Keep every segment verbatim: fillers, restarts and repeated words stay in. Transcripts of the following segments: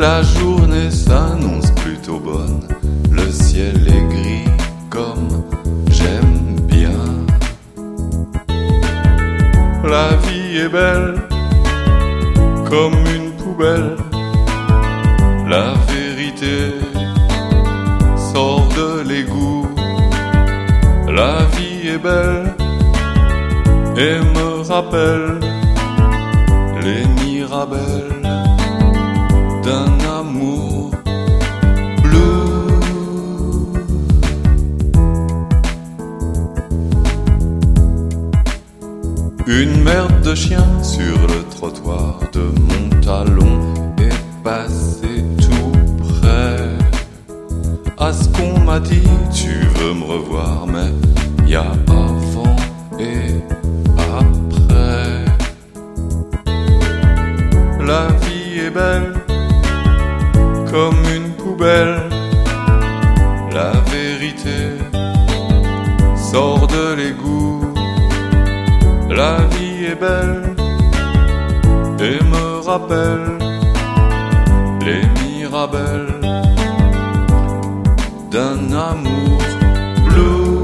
La journée s'annonce plutôt bonne, le ciel est gris comme j'aime bien. La vie est belle comme une poubelle, la vérité sort de l'égout. La vie est belle et me rappelle les mirabelles d'un amour bleu. Une merde de chien sur le trottoir de mon talon est passée tout près. À ce qu'on m'a dit, tu veux me revoir, mais y a avant et après. La vie est belle comme une poubelle, la vérité sort de l'égout. La vie est belle et me rappelle les mirabelles d'un amour bleu.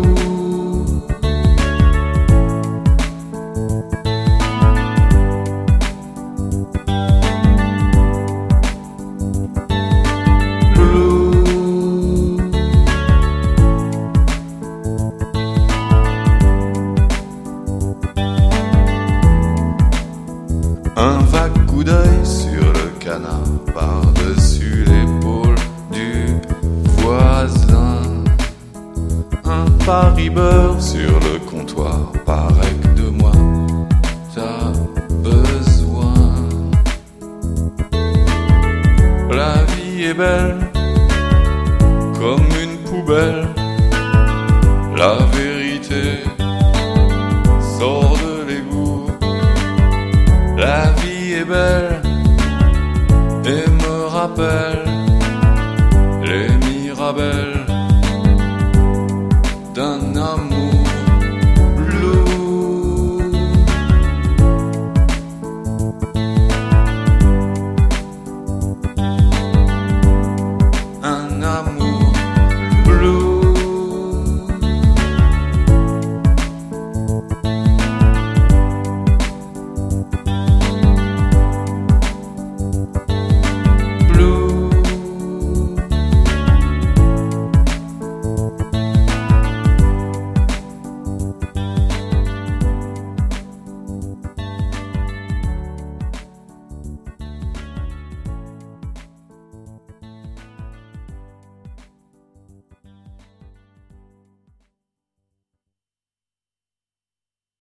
Un vague coup d'œil sur le canard par-dessus l'épaule du voisin. Un Paris-beurre sur le comptoir, paraît que de moi t'as besoin. La vie est belle